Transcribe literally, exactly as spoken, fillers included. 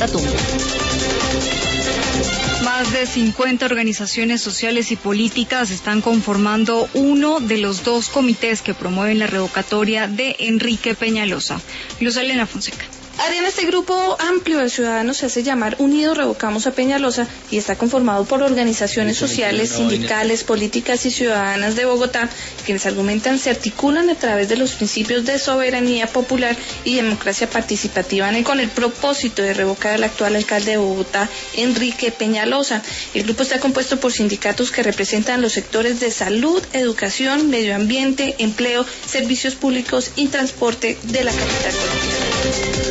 Catatumbo. Más de cincuenta organizaciones sociales y políticas están conformando uno de los dos comités que promueven la revocatoria de Enrique Peñalosa. Luz Elena Fonseca. Adriana, este grupo amplio de ciudadanos se hace llamar Unidos Revocamos a Peñalosa y está conformado por organizaciones sociales, sindicales, políticas y ciudadanas de Bogotá, quienes argumentan se articulan a través de los principios de soberanía popular y democracia participativa con el propósito de revocar al actual alcalde de Bogotá, Enrique Peñalosa. El grupo está compuesto por sindicatos que representan los sectores de salud, educación, medio ambiente, empleo, servicios públicos y transporte de la capital colombiana.